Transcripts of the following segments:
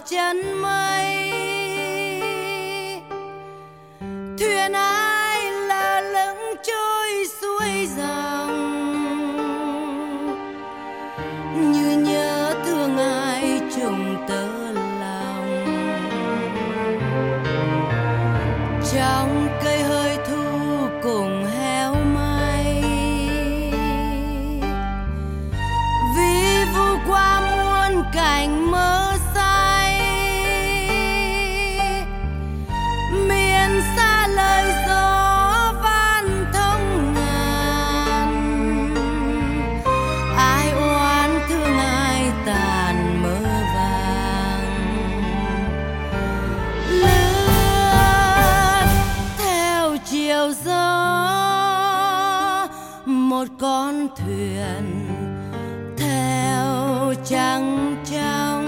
chân mây. Thuyền ai lơ lửng trôi xuôi dòng, như nhớ thương ai trùng tơ lòng. Trong cây hơi thu cùng héo may, vi vu qua muôn cảnh mơ say. Miền xa lời gió van thông ngàn, ai oán thương ai tàn mơ vàng. Lướt theo chiều gió một con thuyền theo trăng trong,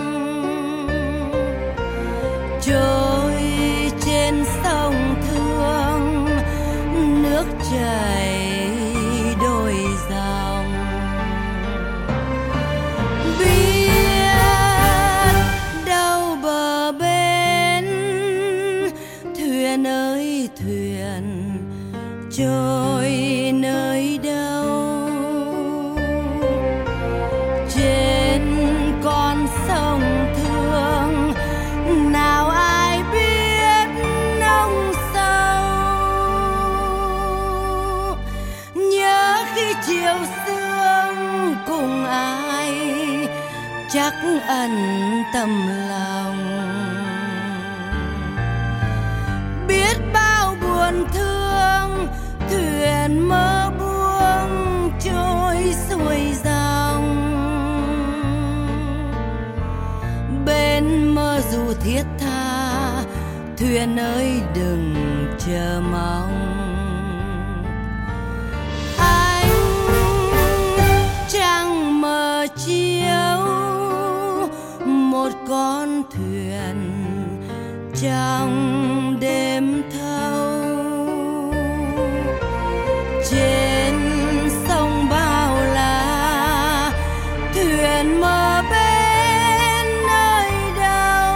trôi trên sông Thương, nước chảy đôi dòng. Biết đâu bờ bên, thuyền ơi thuyền trôi nơi đâu. Trên con sông Thương nào ai biết nông sâu. Nhớ khi chiều sương cùng ai chắc ẩn tâm lòng. Biết bao buồn thương thuyền mơ buông trôi xuôi dòng. Bên mơ dù thiết tha, thuyền ơi đừng chờ mong. Ánh trăng mờ chiếu một con thuyền trong đêm thâu. Trên sông bao la, thuyền mơ bên nơi đâu.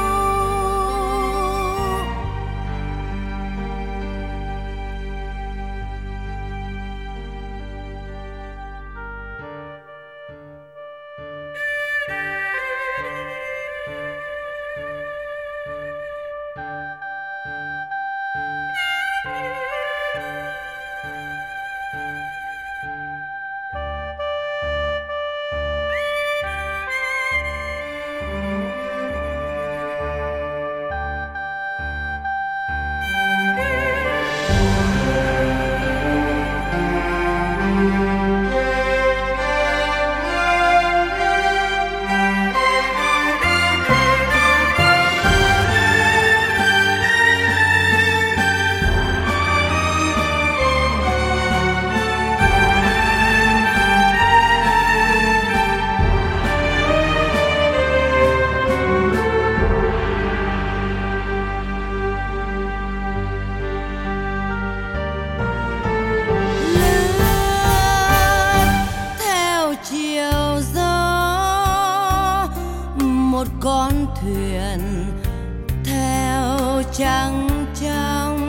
Một con thuyền theo trăng trong,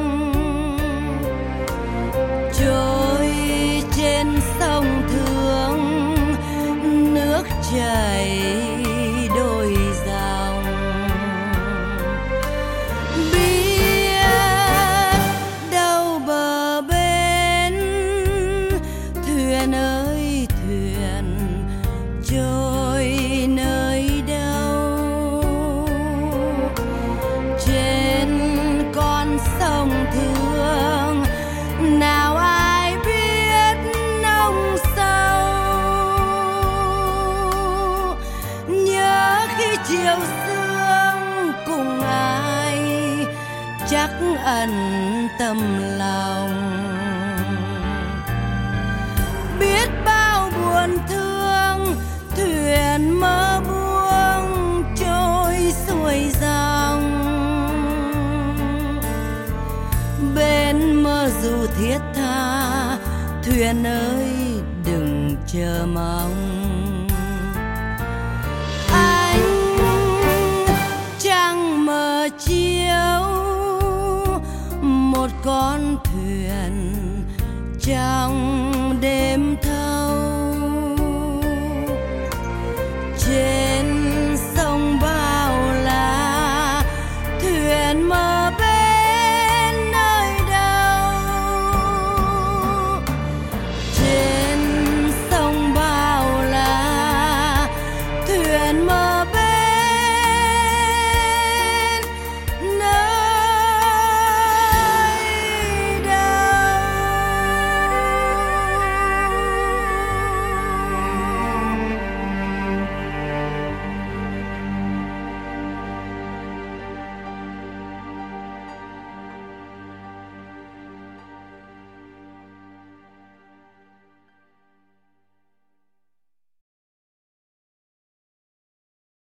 trôi trên sông Thương, nước chảy đôi dòng. Biết đâu bờ bên, thuyền ơi thuyền trôi nơi đâu. Sông Thương nào ai biết nông sâu. Nhớ khi chiều sương cùng ai chắc ẩn tâm lòng. Biết bao buồn thương thuyền mơ buông trôi xuôi dòng. Bên mơ dù thiết tha, thuyền ơi đừng chờ mong.